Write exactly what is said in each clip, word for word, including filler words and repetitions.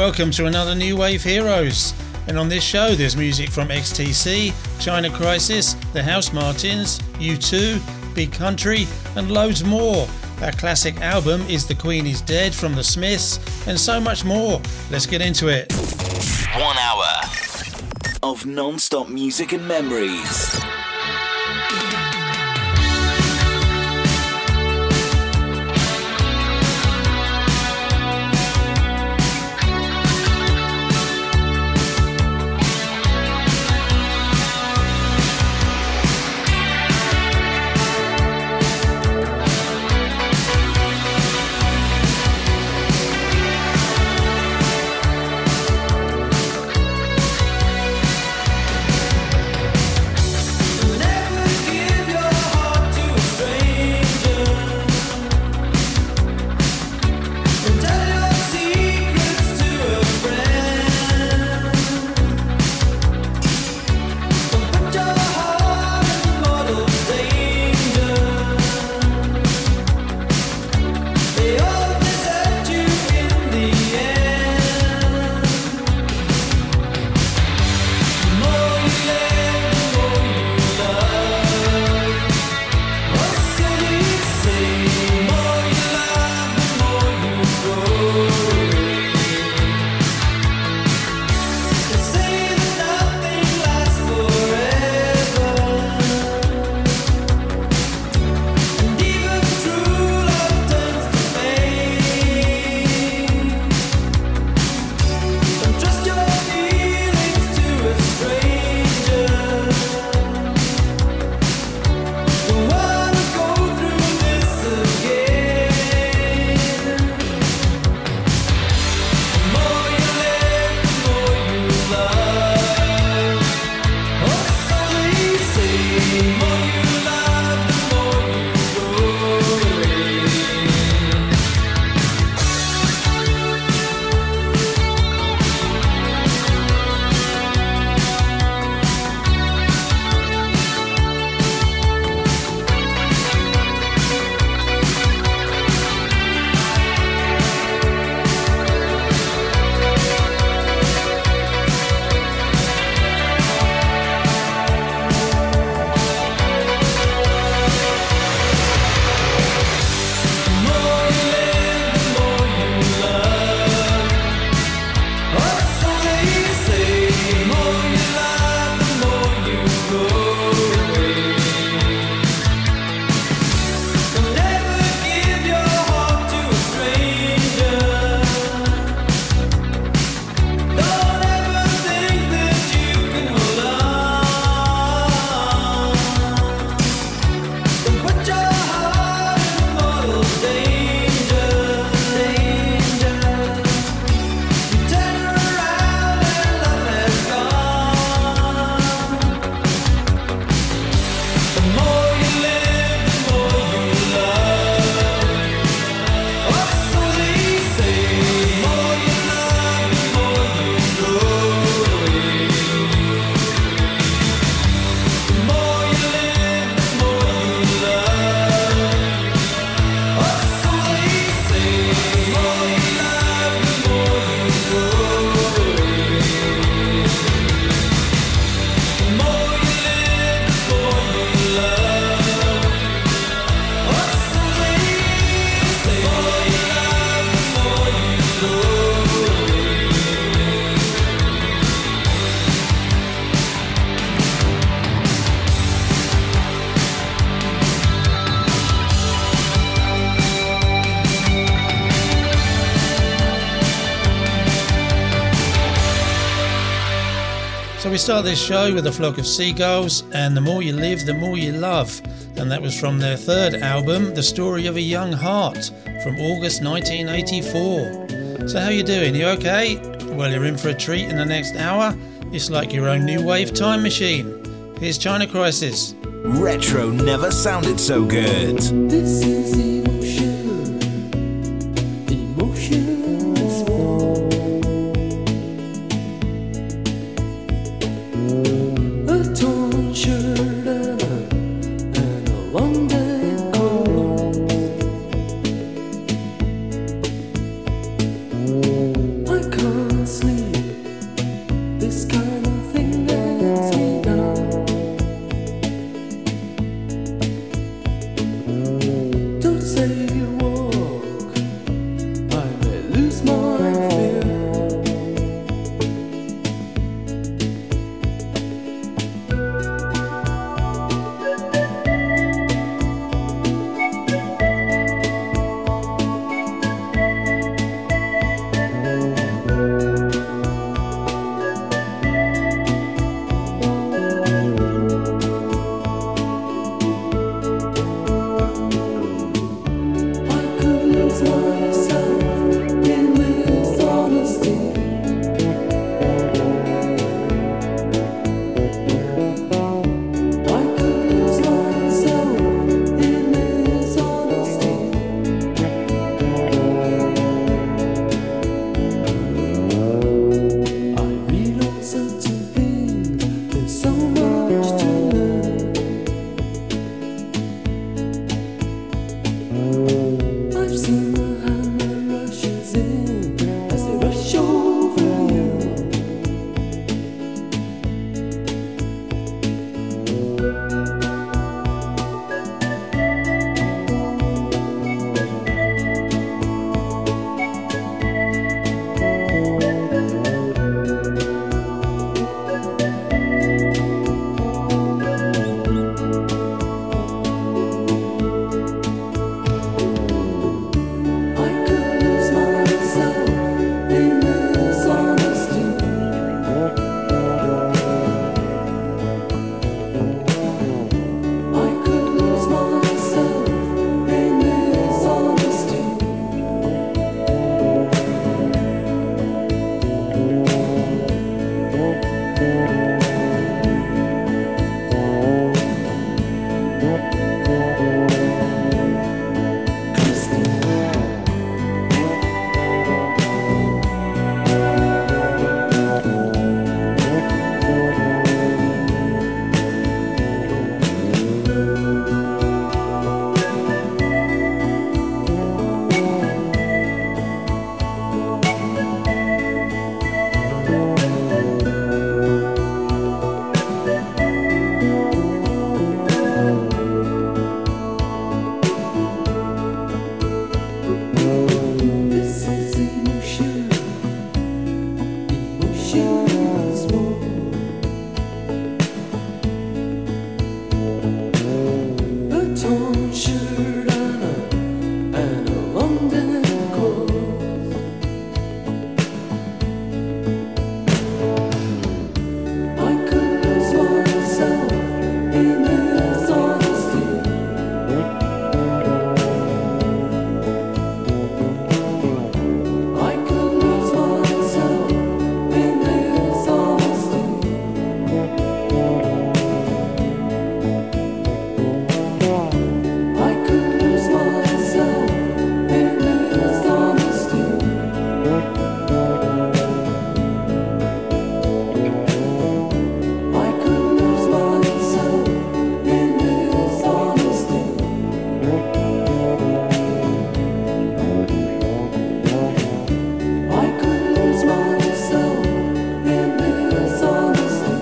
welcome to another New Wave Heroes. And on this show there's music from X T C, China Crisis, The Housemartins, U two, Big Country and loads more. Our classic album is The Queen Is Dead from The Smiths and so much more. Let's get into it. One hour of non-stop music and memories. We start this show with A Flock of Seagulls and The More You Live, The More You Love, and that was from their third album, The Story of a Young Heart, from August nineteen eighty-four. So how you doing? You okay? Well, you're in for a treat in the next hour. It's like your own new wave time machine. Here's China Crisis. Retro never sounded so good. This is emotion, emotion is more. A torn shirt and a, and a long day alone. I can't and along the coast. I could lose myself in this honesty. I could lose myself in this honesty. I could lose myself in this honesty. I could lose myself in this honesty. I could lose myself in this honesty.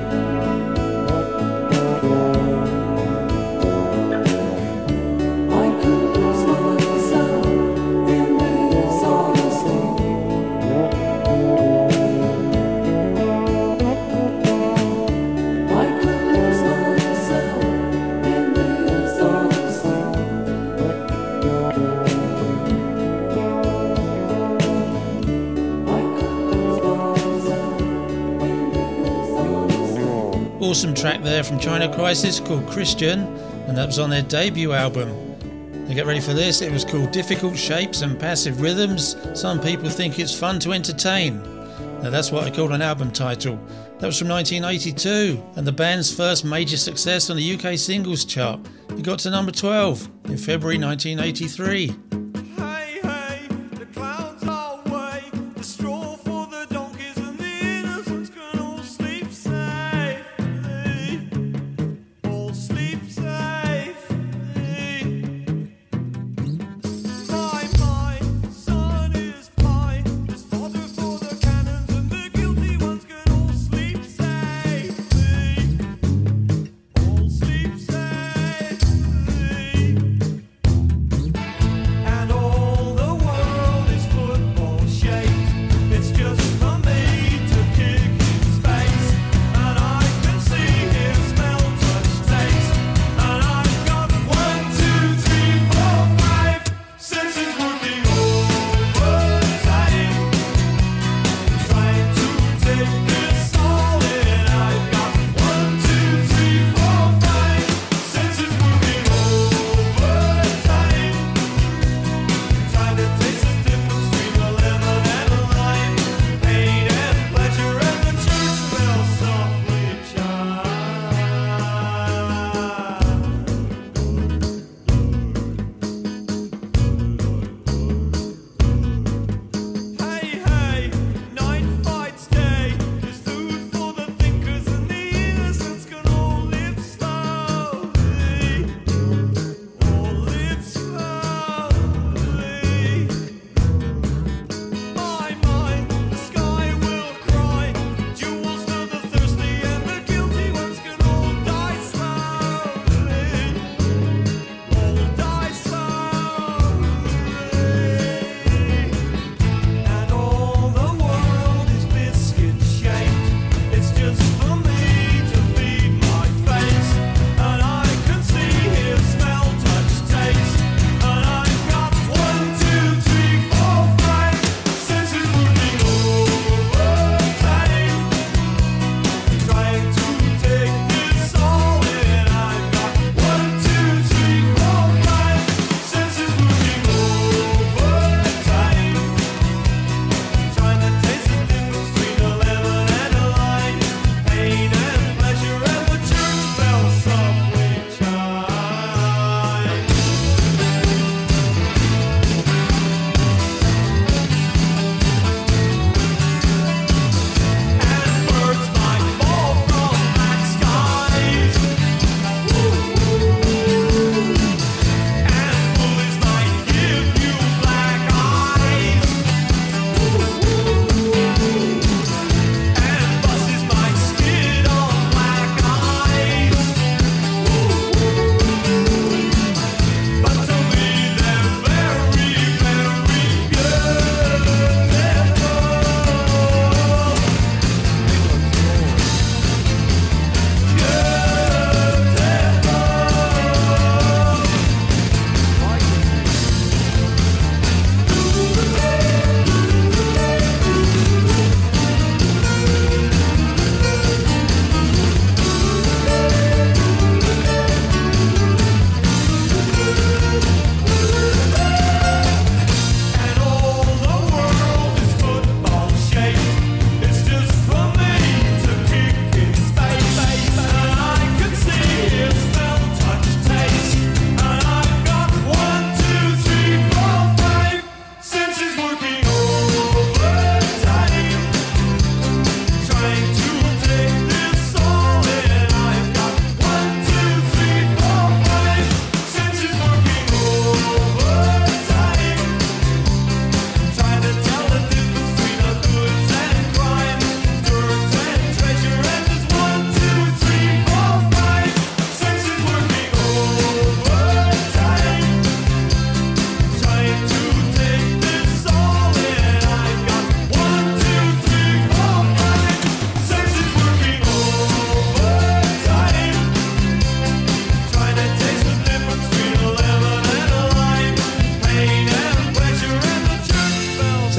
I could lose myself in this honesty. I could lose myself in this honesty. I could lose myself in this honesty. Awesome track there from China Crisis called Christian, and that was on their debut album. Now get ready for this, it was called Difficult Shapes and Passive Rhythms. Some people think it's fun to entertain. Now that's what I call an album title. That was from nineteen eighty-two, and the band's first major success on the U K singles chart. It got to number twelve in February nineteen eighty-three. Hey, hey, the clouds are away. The straw for the donkeys and the innocents can all sleep safely. All sleep safely. My, my son is pie. There's fodder for the cannons and the guilty ones can all sleep safely. All sleep safely. And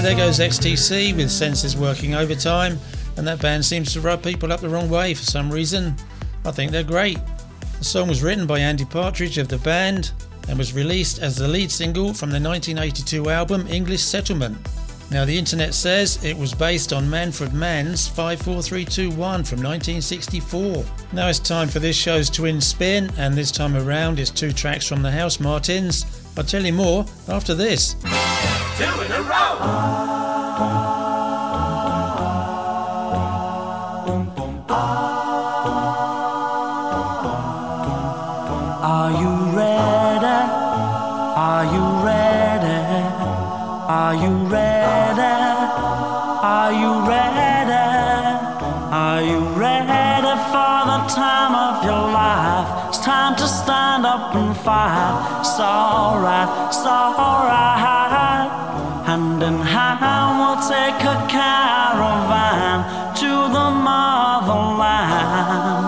there goes X T C with Senses Working Overtime, and that band seems to rub people up the wrong way for some reason. I think they're great. The song was written by Andy Partridge of the band and was released as the lead single from the nineteen eighty-two album English Settlement. Now the internet says it was based on Manfred Mann's five four three two one from nineteen sixty-four. Now it's time for this show's twin spin, and this time around it's two tracks from the House Martins. I'll tell you more after this. Two in a row. Are you ready? Are you ready? Are you ready? Are you ready? Are you ready for the time of your life? It's time to stand up and fight. It's alright, it's alright. Hand in hand we'll take a caravan to the motherland.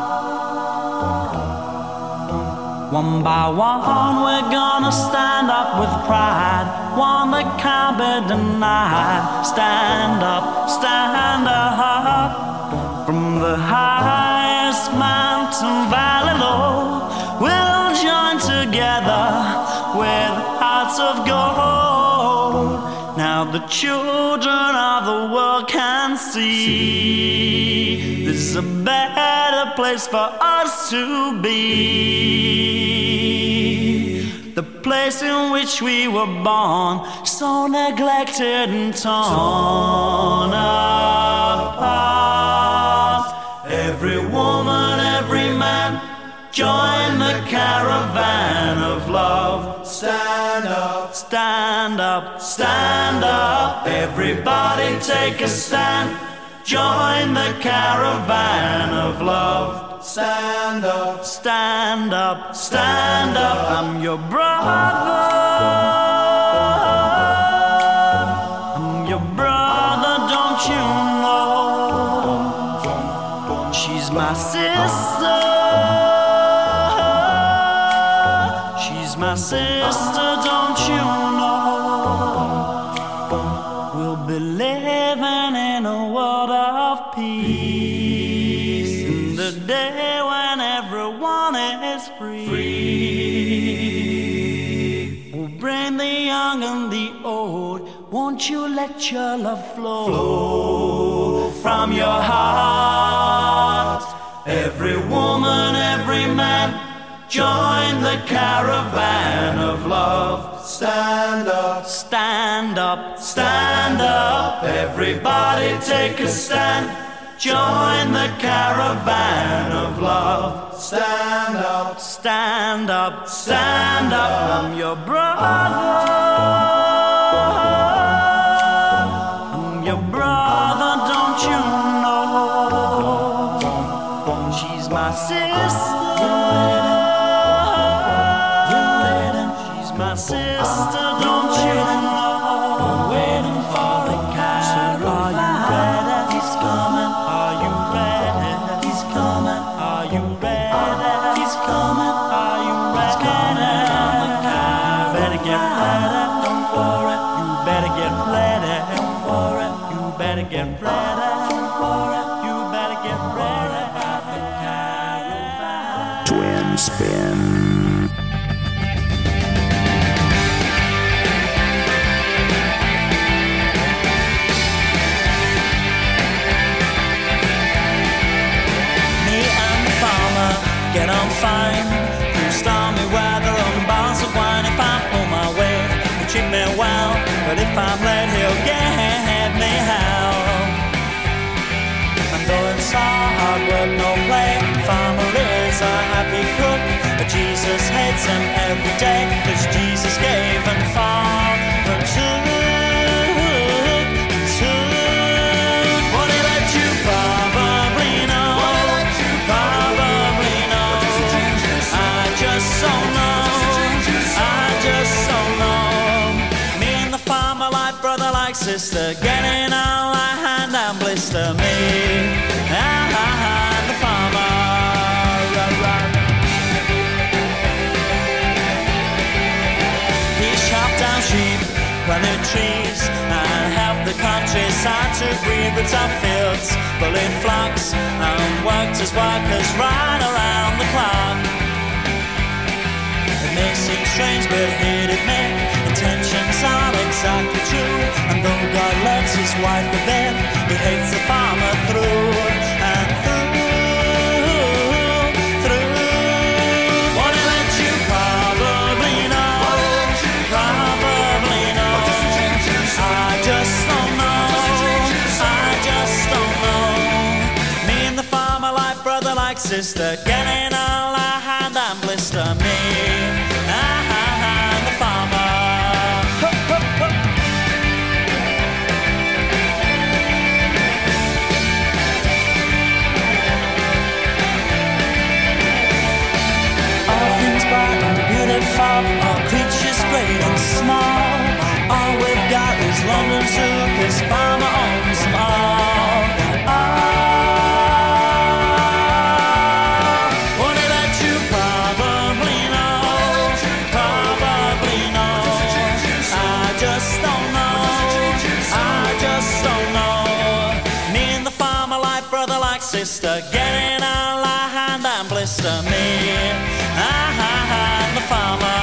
One by one we're gonna stand up with pride, one that can't be denied. Stand up, stand up. From the highest mountain valley low, we'll join together with hearts of gold. Now the children of the world can see this is a better place for us to be. The place in which we were born, so neglected and torn apart. Every woman, every man, join the caravan of love. Stand up, stand up, stand up. Everybody take a stand. Join the caravan of love. Stand up, stand up, stand up. I'm your brother. I'm your brother, don't you know? She's my sister. She's my sister, don't you know? We'll be living in a world of peace, in the day when everyone is free. free. We'll bring the young and the old. Won't you let your love flow, flow from your heart? Every woman, every man, join the caravan of love. Stand up, stand up, stand up. Everybody take a stand. Join the caravan of love. Stand up, stand up, stand up. I'm your brother. I'm your brother, don't you know? She's my sister. My sister, don't you know? Waiting for the caravan. Are you ready? He's coming. Are you ready? He's coming. Are you ready? He's coming. Are you ready? Better get ready. Don't worry. You better get ready. Don't worry. You better get ready. Don't worry. You better get ready. Twin spin. Get on fine through stormy weather and bars of wine. If I pull my weight, he'll treat me well, but if I'm late, he'll get me hell. And though it's all hard work, no play, farmer is a happy cook, but Jesus hates him every day, 'cause Jesus gave and Father took, took. What he let you probably know, probably know. I just don't know, I just don't know. Me and the farmer like brother like sister, getting on like hand and blister. Me and the farmer, he chopped down sheep, planted trees, and the countryside to breathe the tough fields, full in flux, and worked as workers right around the clock. It may seem strange, but he'd admit intentions are exactly true. And though God loves his wife a bit, he hates the farmer through and through, through. What he let you probably know, probably know. I just don't know, I just don't know. Me and the farmer, like brother, like sister, getting all our hand and blister. Me and the farmer. Ho, ho, ho. All things bright and beautiful, all creatures great and small. All we've got is London Zoo, 'cause farmer owns them all. all. What he let you probably know, probably know. I just don't know, I just don't know. Me and the farmer, like brother, like sister, getting all our hand and blister. Me and the farmer.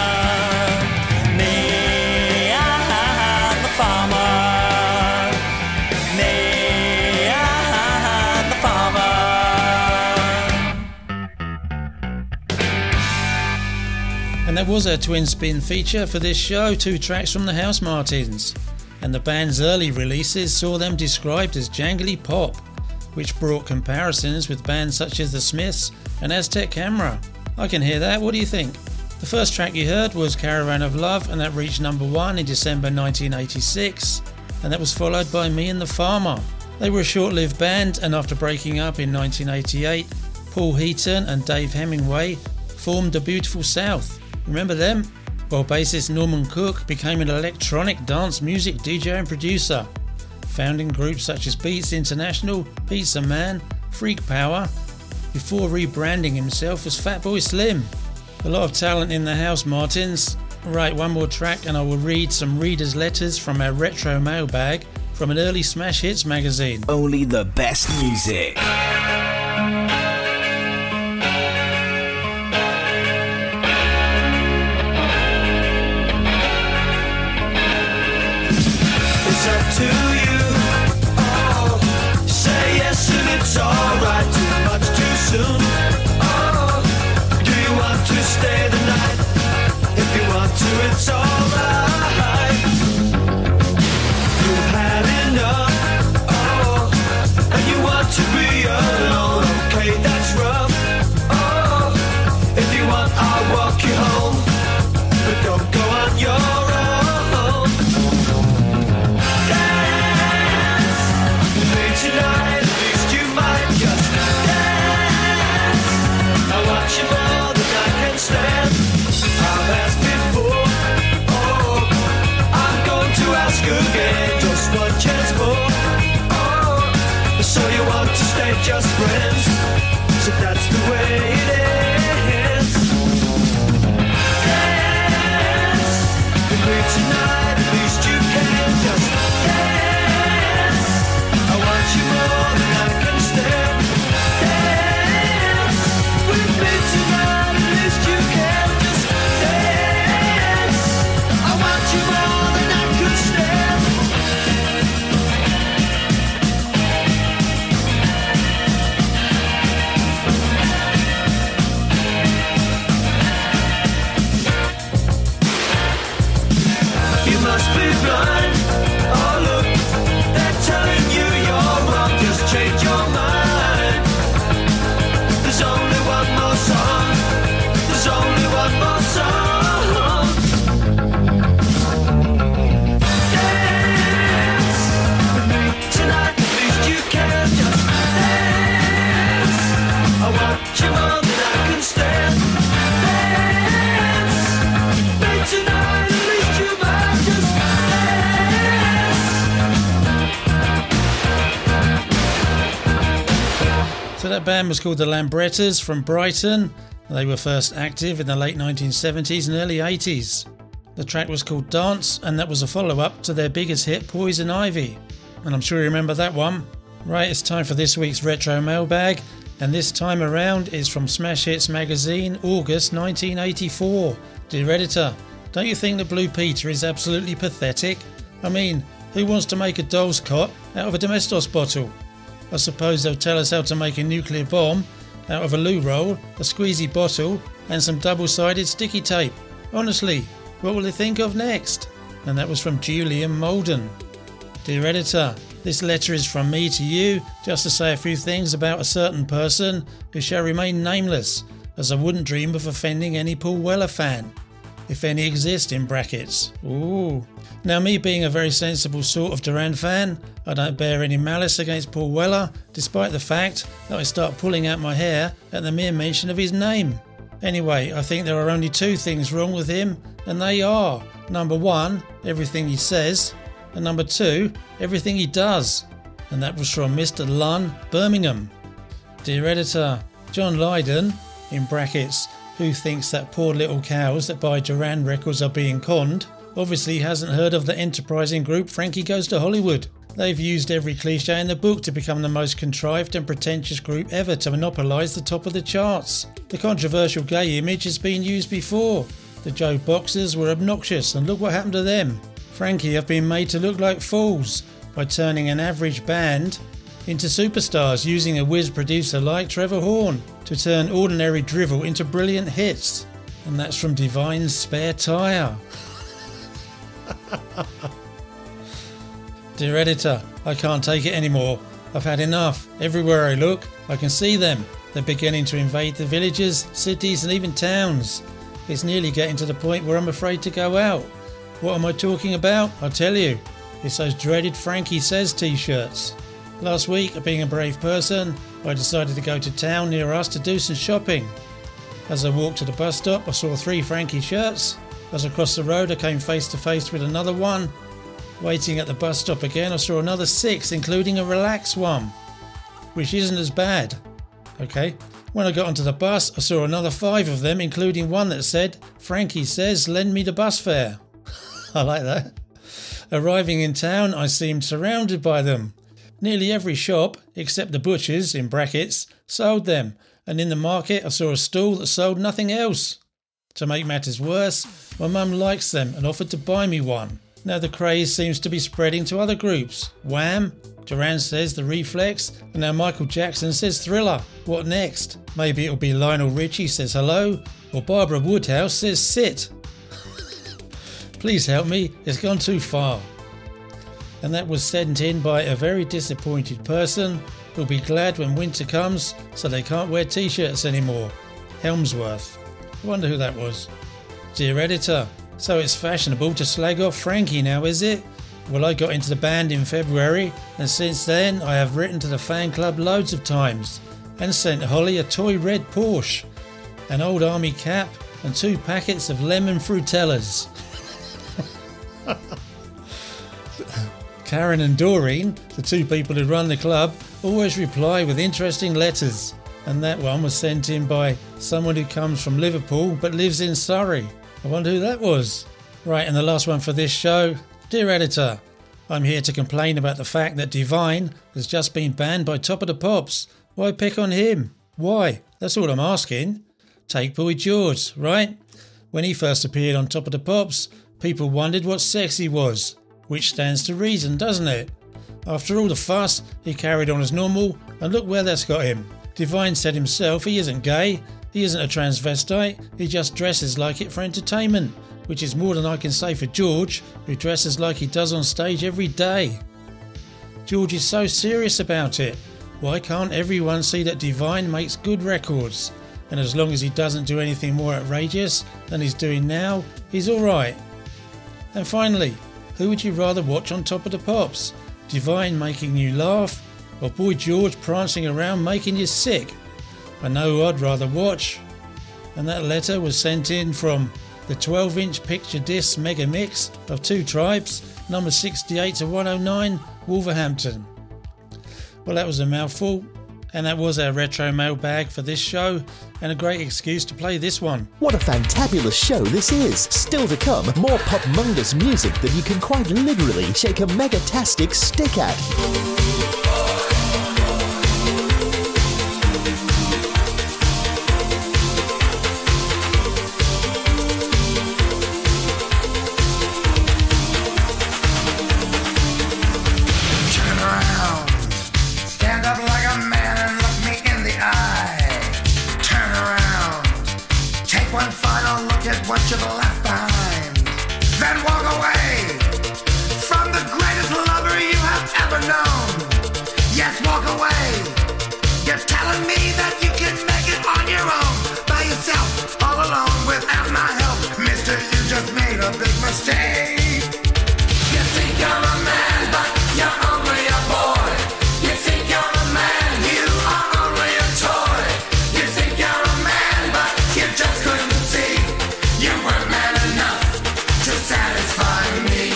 Me and the farmer. Me and the farmer. And that was our twin spin feature for this show, two tracks from the Housemartins. And the band's early releases saw them described as jangly pop, which brought comparisons with bands such as the Smiths and Aztec Camera. I can hear that, what do you think? The first track you heard was Caravan of Love, and that reached number one in December nineteen eighty-six, and that was followed by Me and the Farmer. They were a short-lived band, and after breaking up in nineteen eighty-eight, Paul Heaton and Dave Hemingway formed The Beautiful South. Remember them? Well, bassist Norman Cook became an electronic dance music D J and producer, founding groups such as Beats International, Pizza Man, Freak Power, before rebranding himself as Fatboy Slim. A lot of talent in the Housemartins. Right, one more track and I will read some readers' letters from our retro mailbag from an early Smash Hits magazine. Only the best music. It's up to you. Oh, say yes and it's alright. Too much too soon. Oh, do you want to stay the night? If you want to, it's alright. You've had enough. Oh, and you want to be alone. Okay, that's rough. Oh, if you want, I'll walk you home. But don't go on your own. Tonight, at least you might just dance. I want you more than I can stand. I've asked before, oh, I'm going to ask again. Just one chance more, oh, so you want to stay just friends? So that's the way it is. Dance with me tonight, at least you can just dance. I want you more than I can stand. Dance with me tonight, at least you can just dance. I want you more than I can stand. You must be blind. Oh look, they're telling you you're wrong. Just change your mind. There's only one more song. There's only one more song. Dance with me tonight. At least you can just dance. I want you more than I can stand. Dance with me tonight. At least you might just dance. So that band was called the Lambrettas from Brighton. They were first active in the late nineteen seventies and early eighties. The track was called Dance, and that was a follow-up to their biggest hit, Poison Ivy. And I'm sure you remember that one. Right, it's time for this week's Retro Mailbag, and this time around is from Smash Hits magazine, August nineteen eighty-four. Dear editor, don't you think that Blue Peter is absolutely pathetic? I mean, who wants to make a doll's cot out of a Domestos bottle? I suppose they'll tell us how to make a nuclear bomb out of a loo roll, a squeezy bottle, and some double-sided sticky tape. Honestly, what will they think of next? And that was from Julian Molden. Dear editor, this letter is from me to you, just to say a few things about a certain person who shall remain nameless, as I wouldn't dream of offending any Paul Weller fan, if any exist in brackets. Ooh. Now, me being a very sensible sort of Duran fan, I don't bear any malice against Paul Weller, despite the fact that I start pulling out my hair at the mere mention of his name. Anyway, I think there are only two things wrong with him, and they are, number one, everything he says, and number two, everything he does. And that was from Mister Lunn, Birmingham. Dear editor, John Lydon, in brackets, who thinks that poor little cows that buy Duran records are being conned, obviously hasn't heard of the enterprising group Frankie Goes to Hollywood. They've used every cliche in the book to become the most contrived and pretentious group ever to monopolise the top of the charts. The controversial gay image has been used before. The Joe Boxers were obnoxious, and look what happened to them. Frankie have been made to look like fools by turning an average band into superstars, using a whiz producer like Trevor Horn to turn ordinary drivel into brilliant hits. And that's from Divine's Spare Tyre. Dear editor, I can't take it anymore. I've had enough. Everywhere I look, I can see them. They're beginning to invade the villages, cities and even towns. It's nearly getting to the point where I'm afraid to go out. What am I talking about? I'll tell you. It's those dreaded Frankie Says t-shirts. Last week, being a brave person, I decided to go to town near us to do some shopping. As I walked to the bus stop, I saw three Frankie shirts. As I crossed the road, I came face to face with another one. Waiting at the bus stop again, I saw another six, including a relaxed one, which isn't as bad. Okay. When I got onto the bus, I saw another five of them, including one that said, Frankie Says, lend me the bus fare. I like that. Arriving in town, I seemed surrounded by them. Nearly every shop, except the butcher's, in brackets, sold them, and in the market I saw a stall that sold nothing else. To make matters worse, my mum likes them and offered to buy me one. Now the craze seems to be spreading to other groups. Wham! Duran says The Reflex, and now Michael Jackson says Thriller. What next? Maybe it'll be Lionel Richie says hello, or Barbara Woodhouse says sit. Please help me, it's gone too far. And that was sent in by a very disappointed person who'll be glad when winter comes so they can't wear t-shirts anymore. Helmsworth. I wonder who that was. Dear editor, so it's fashionable to slag off Frankie now, is it? Well, I got into the band in February, and since then I have written to the fan club loads of times and sent Holly a toy red Porsche, an old army cap and two packets of lemon fruitellas. Karen and Doreen, the two people who run the club, always reply with interesting letters, and that one was sent in by someone who comes from Liverpool but lives in Surrey. I wonder who that was. Right, and the last one for this show. Dear editor, I'm here to complain about the fact that Divine has just been banned by Top of the Pops. Why pick on him? Why? That's all I'm asking. Take Boy George, right? When he first appeared on Top of the Pops, people wondered what sex he was, which stands to reason, doesn't it? After all the fuss, he carried on as normal, and look where that's got him. Divine said himself he isn't gay, he isn't a transvestite, he just dresses like it for entertainment, which is more than I can say for George, who dresses like he does on stage every day. George is so serious about it. Why can't everyone see that Divine makes good records? And as long as he doesn't do anything more outrageous than he's doing now, he's alright. And finally, who would you rather watch on Top of the Pops? Divine making you laugh, or Boy George prancing around making you sick? I know who I'd rather watch. And that letter was sent in from the twelve inch picture disc mega mix of Two Tribes, number sixty-eight to one oh nine, Wolverhampton. Well, that was a mouthful. And that was our retro mailbag for this show, and a great excuse to play this one. What a fantabulous show this is! Still to come, more pop-mongous music that you can quite literally shake a megatastic stick at. What you've left behind, then walk away from the greatest lover you have ever known. Yes, walk away. You're telling me that you can make it on your own, by yourself, all alone, without my help. Mister, you just made a big mistake. You think you're a man, but you're only a boy. You think you're a man, you are only a toy. You think you're a man, but you just couldn't see. You weren't man enough to satisfy me.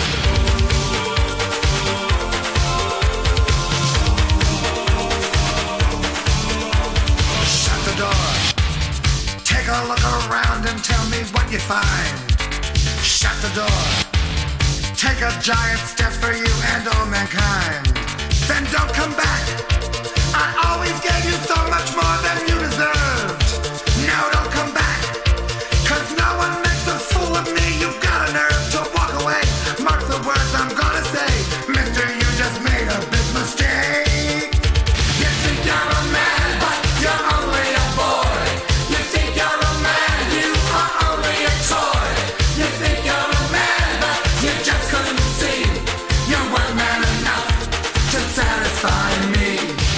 Shut the door. Take a look around and tell me what you find. Shut the door. Take a giant step for you and all mankind. Then don't come back. I always gave you so much more than you deserved. Now don't come back. Cause no one makes a fool of me. You've got a nerve to walk away. Mark the words I'm gonna say. Mister, you just made a big mistake. You think you're a man, but you're only a boy. You think you're a man, you are only a toy. You think you're a man, but you just couldn't see. You weren't man enough to satisfy me.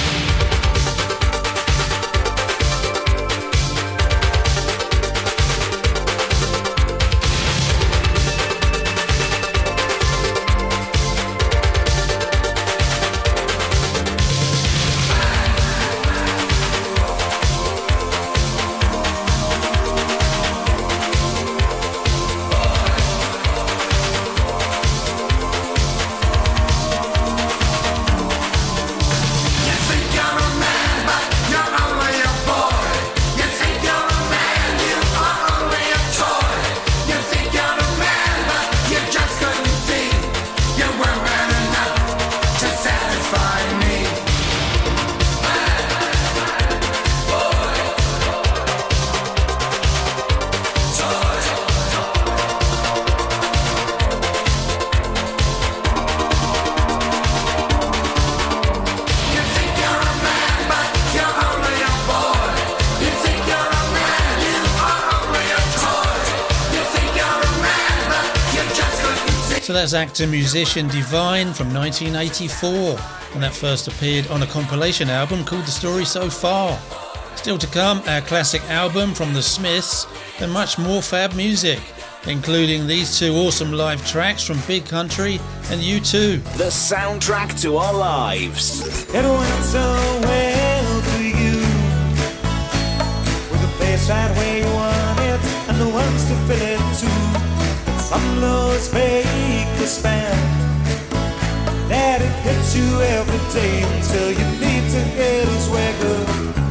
So that's actor musician Divine from nineteen eighty-four, and that first appeared on a compilation album called The Story So Far. Still to come, our classic album from The Smiths, and much more fab music, including these two awesome live tracks from Big Country and U two. The soundtrack to our lives. It went so well for you, with the place right where you want it, and the ones to fill it too. Some lows make you spend, that it hits you every day until you need to get a swagger.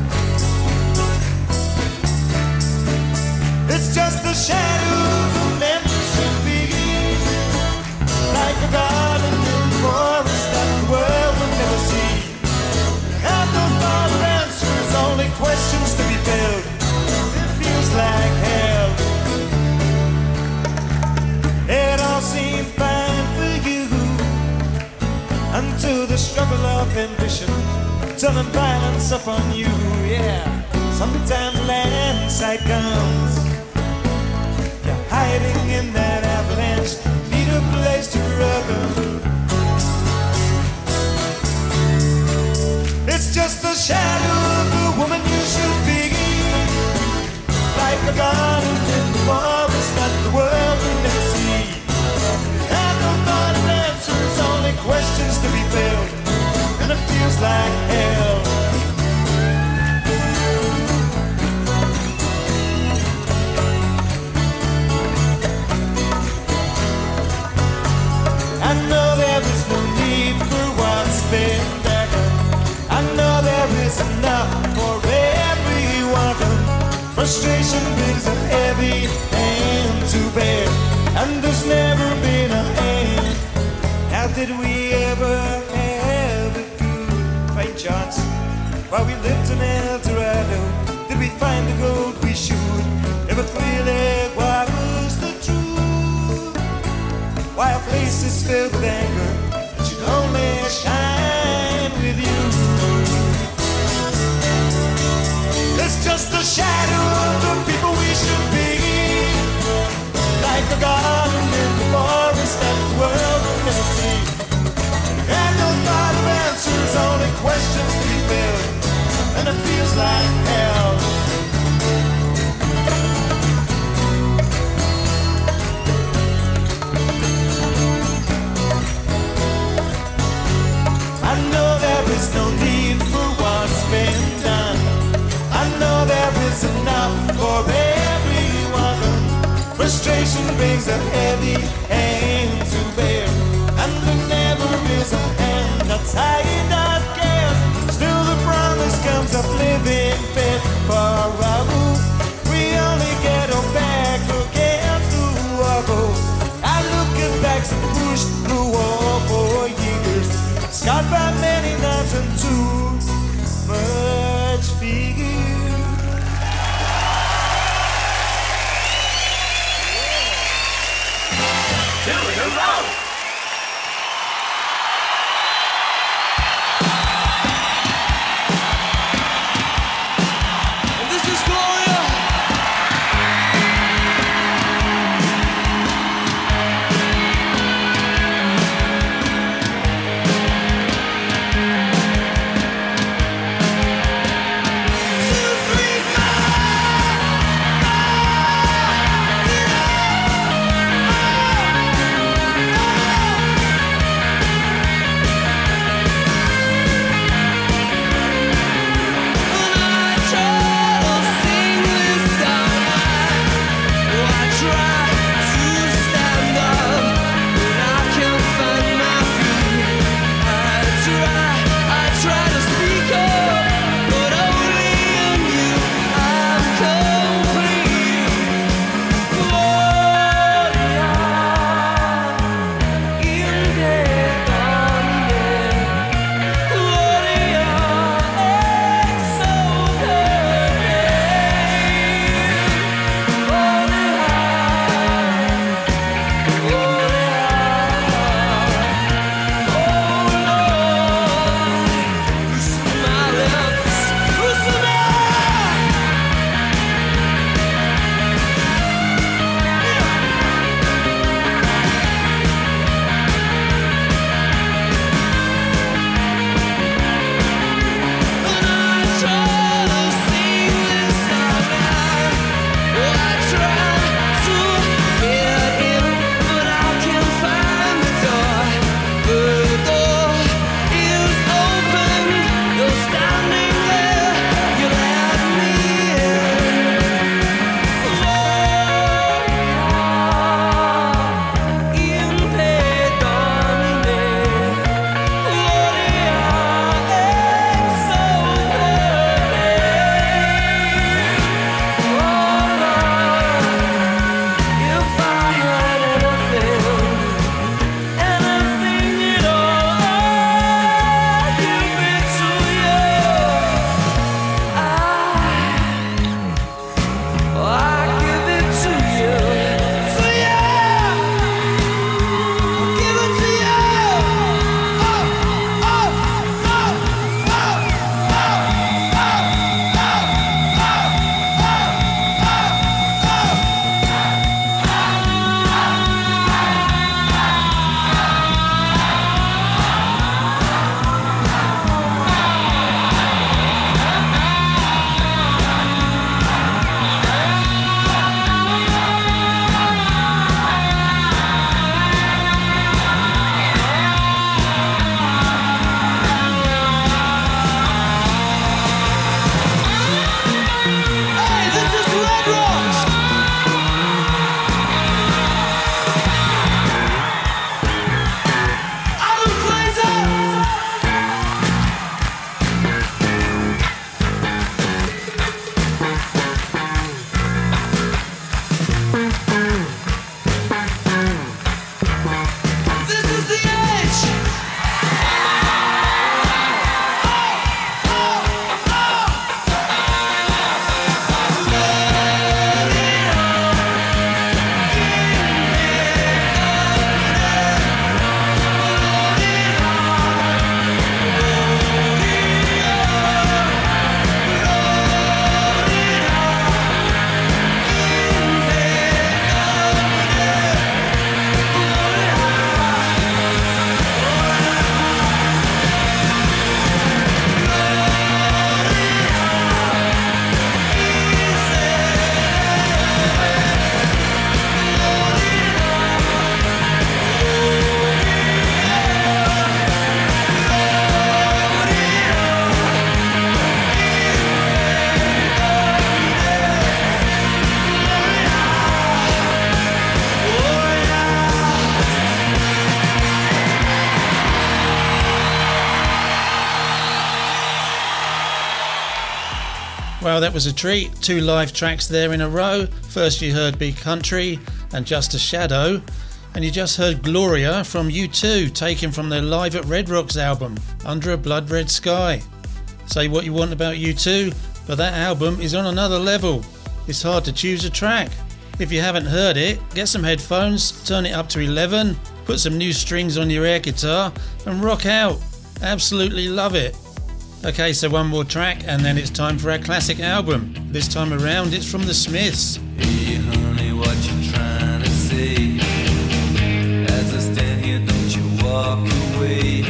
It's just a shadow of memory be, like a garden in the forest that the world will never see. Have no further answers, only questions to be filled. It feels like hell. It all seemed fine for you, until the struggle of ambition turning violence upon you, yeah. Sometimes landslide comes, you're hiding in that avalanche, need a place to run. It's just a shadow of the woman you should be, like a garden in the forest that the world will never see. And no final answers, only questions to be filled, and it feels like hell. I know there is no need for what's been done. I know there is Frustration brings a heavy hand to bear, and there's never been a end. How did we ever have a good fight chance? While we lived in El Dorado, did we find the gold we should? If it really was the truth, why a place is filled with anger, it should only shine with you. It's just a shadow of the people we should be, like a garden in the forest that the world will never see. And no thought of answers, only questions to be filled, and it feels like hell. I know there is no need for what's been done. I know there is enough for everyone. Frustration brings a heavy hand to bear, and there never is a hand that's high enough cares. Still the promise comes of living fit for all. We only get our back against the wall. I look at backs and pushed through wall for years, scarred by many knives and too much fear. Two in a row. And this is Gloria. Two, three, four. Well, that was a treat. Two live tracks there in a row. First you heard Big Country and Just a Shadow, and you just heard Gloria from U two, taken from their Live at Red Rocks album, Under a Blood Red Sky. Say what you want about U two, but that album is on another level. It's hard to choose a track. If you haven't heard it, get some headphones, turn it up to eleven, put some new strings on your air guitar and rock out. Absolutely love it. Okay, so one more track and then it's time for our classic album. This time around it's from The Smiths. Hey honey, what you trying to say? As I stand here, don't you walk away.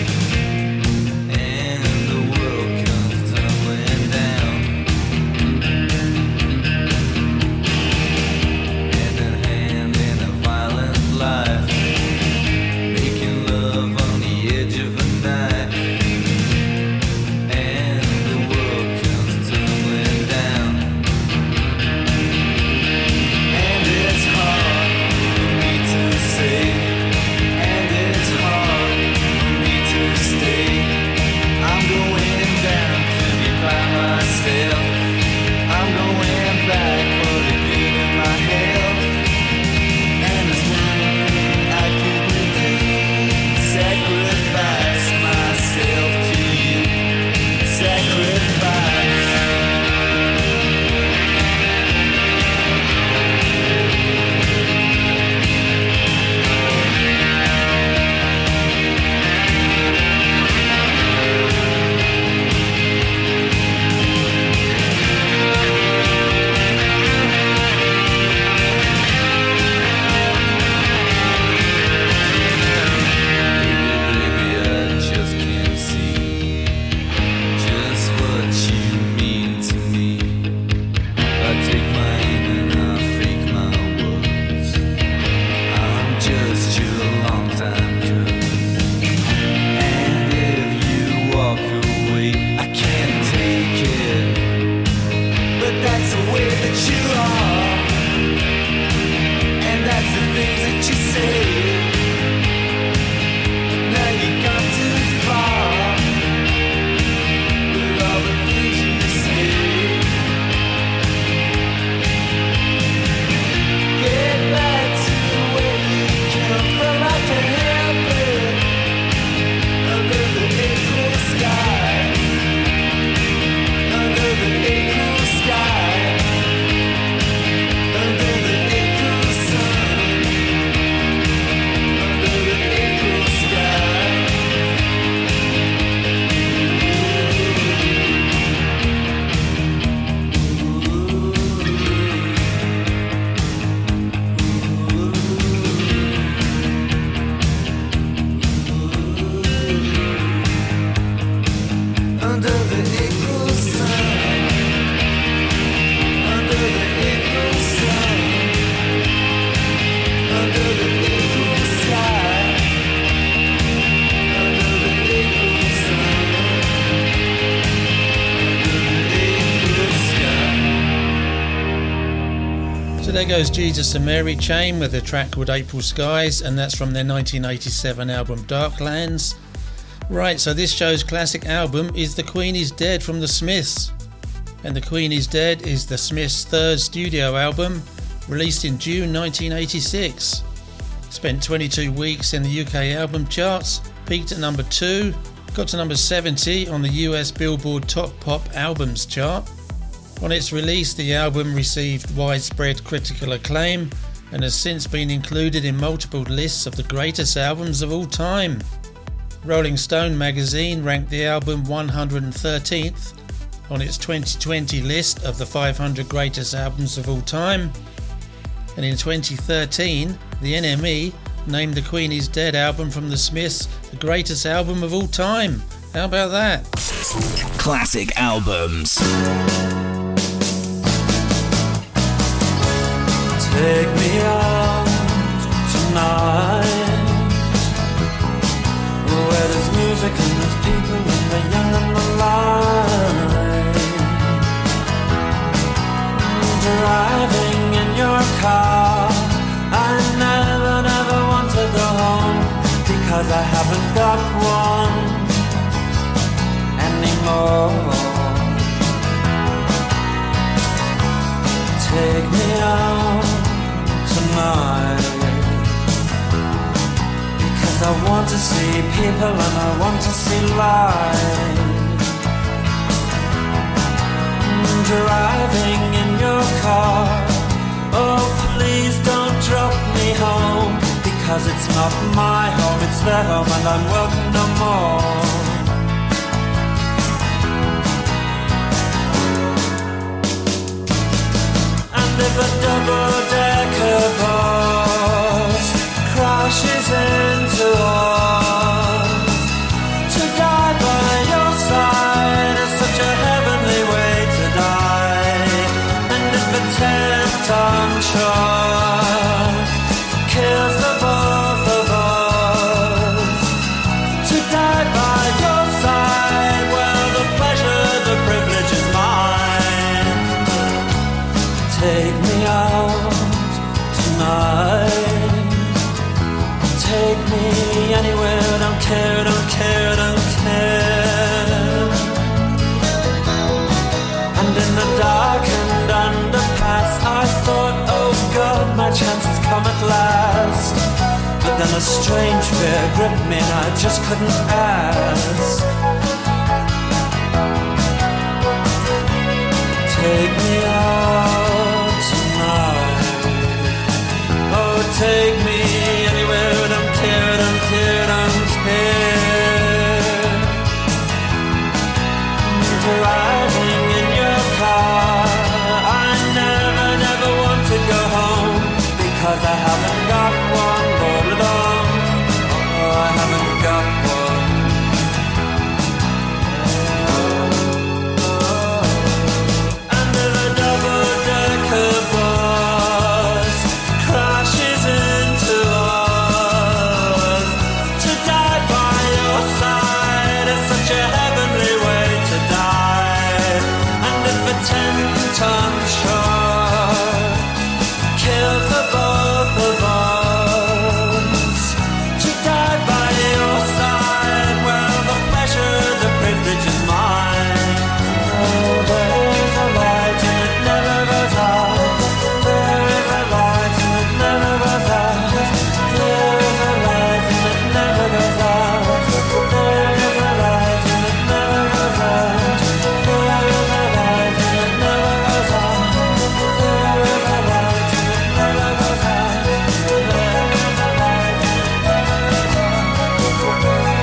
And the world comes tumbling down. Hand in hand in a violent life, making love on the edge of a knife. There goes Jesus and Mary Chain with a track called April Skies, and that's from their nineteen eighty-seven album Darklands. Right, so this show's classic album is The Queen Is Dead from The Smiths. And The Queen Is Dead is The Smiths' third studio album, released in June nineteen eighty-six. Spent twenty-two weeks in the U K album charts, peaked at number two, got to number seventy on the U S Billboard Top Pop Albums chart. On its release, the album received widespread critical acclaim and has since been included in multiple lists of the greatest albums of all time. Rolling Stone magazine ranked the album one hundred thirteenth on its twenty twenty list of the five hundred greatest albums of all time. And in twenty thirteen, the N M E named the Queen Is Dead album from The Smiths the greatest album of all time. How about that? Classic albums. Take me out tonight, where there's music and there's people and the young and the light. Driving in your car, I never, never want to go home, because I haven't got one anymore. Take me out tonight, because I want to see people and I want to see light. Driving in your car, oh please don't drop me home, because it's not my home, it's their home and I'm welcome no more. And if a double-decker bus crashes into us, to die by your side is such a heavenly way to die. And if a ten-ton truck kills the both of us, to die by your side, well, the pleasure, the privilege is mine. Take me out tonight, take me anywhere, don't care, don't care, don't care. And in the darkened underpass I thought, oh God, my chance has come at last. But then a strange fear gripped me and I just couldn't ask. Take me out tonight, oh take me anywhere, don't care, don't care, don't care. Driving in your car, I never, never want to go home, because I haven't got one boredom. Oh, I haven't got one. And if a double-decker bus crashes into us, to die by your side is such a heavenly way to die. And if a ten-ton truck kills the both of us, to die by your side, well, the pleasure, the privilege is mine. Oh, there is a light and it never goes out. There is a light and it never goes out. There is a light and it never goes out. There is a light and it never goes out. There is a light and it never goes out. There is a light and it never goes out. There is a light and it never goes out.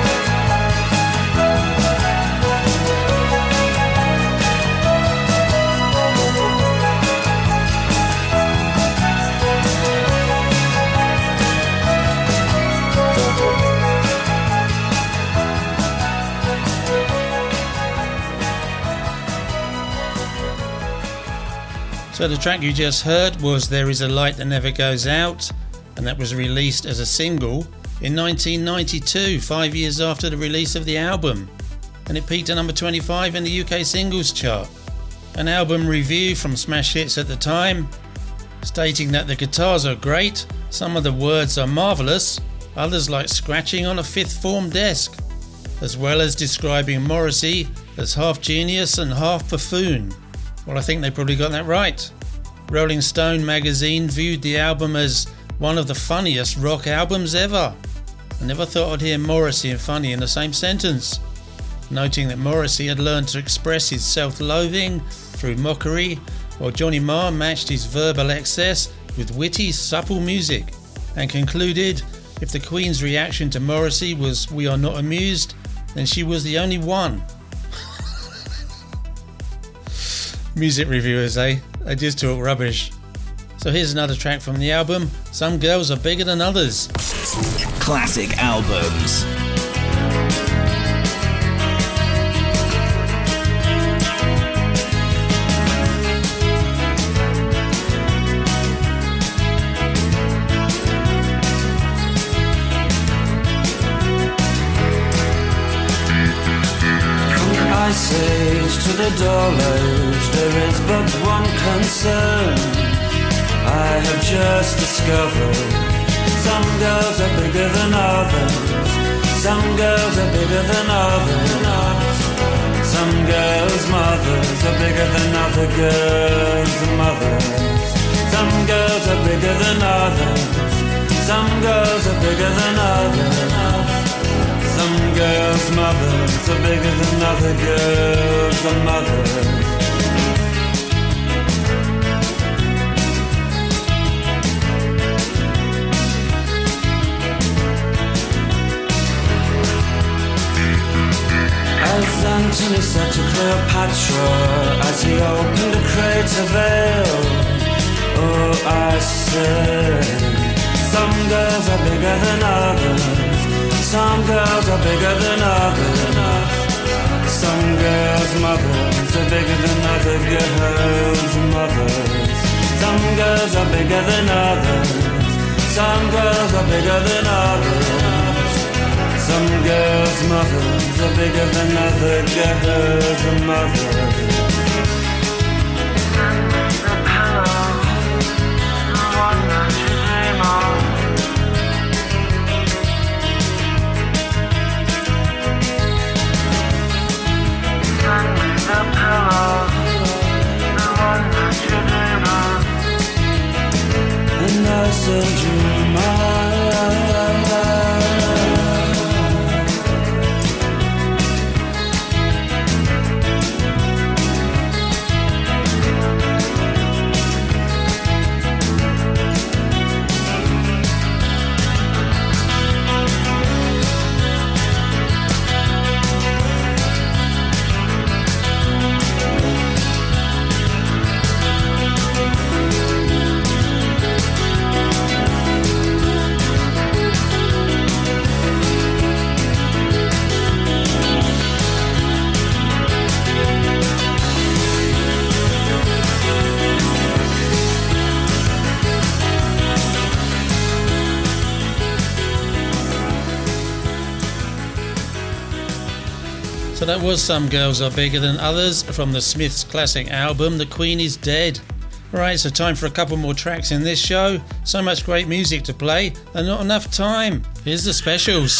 So the track you just heard was There Is a Light That Never Goes Out, and that was released as a single in nineteen ninety-two, five years after the release of the album, and it peaked at number twenty-five in the U K singles chart. An album review from Smash Hits at the time, stating that the guitars are great, some of the words are marvellous, others like scratching on a fifth form desk, as well as describing Morrissey as half genius and half buffoon. Well, I think they probably got that right. Rolling Stone magazine viewed the album as one of the funniest rock albums ever. I never thought I'd hear Morrissey and funny in the same sentence, noting that Morrissey had learned to express his self-loathing through mockery, while Johnny Marr matched his verbal excess with witty, supple music, and concluded if the Queen's reaction to Morrissey was "we are not amused," then she was the only one. Music reviewers, eh? They just talk rubbish. So here's another track from the album, Some Girls Are Bigger Than Others. Classic albums. Ice Age to the Dull Age, there is but one concern I have just discovered. Some girls are bigger than others. Some girls are bigger than others. Some girls' mothers are bigger than other girls' mothers. Some girls are bigger than others. Some girls are bigger than others. Some girls' mothers are bigger than other girls' mothers. As Antony said to Cleopatra as he opened a crater veil, oh, I say, some girls are bigger than others. Some girls are bigger than others. Some girls' mothers are bigger than other girls' mothers. Some girls are bigger than others. Some girls are bigger than others. Some girls' mothers are bigger than other girls' mothers. The pillow, the one that you dream of. Send me the pillow, the one that you dream of. And I send you mine. So that was Some Girls Are Bigger Than Others from the Smiths' classic album, The Queen Is Dead. Alright, so time for a couple more tracks in this show. So much great music to play and not enough time. Here's the specials.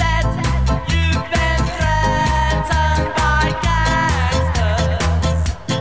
You've been threatened by gangsters.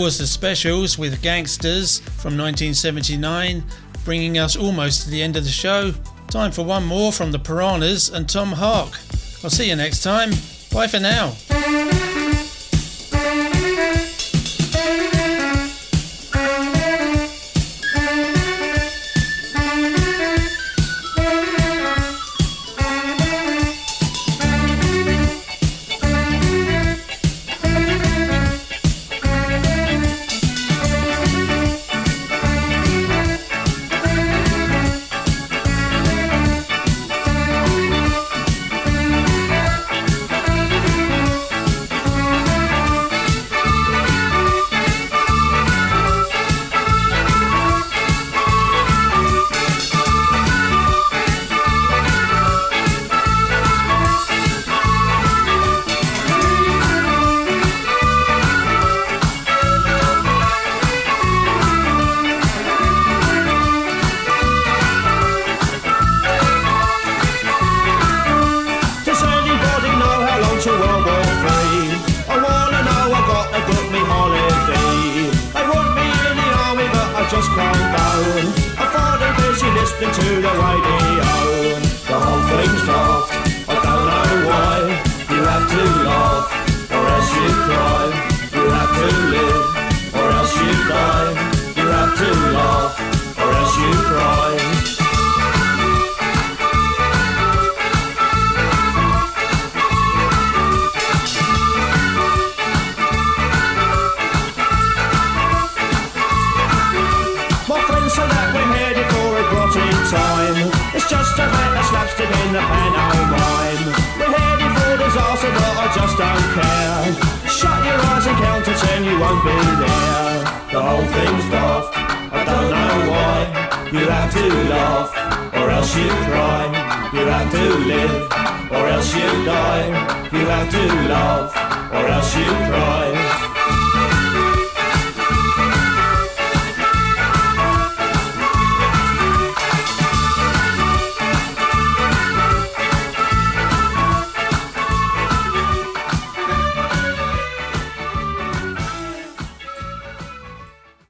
was The Specials with Gangsters from nineteen seventy-nine, bringing us almost to the end of the show. Time for one more from the Piranhas and Tom Hark. I'll see you next time. Bye for now. You have to love, or else you cry.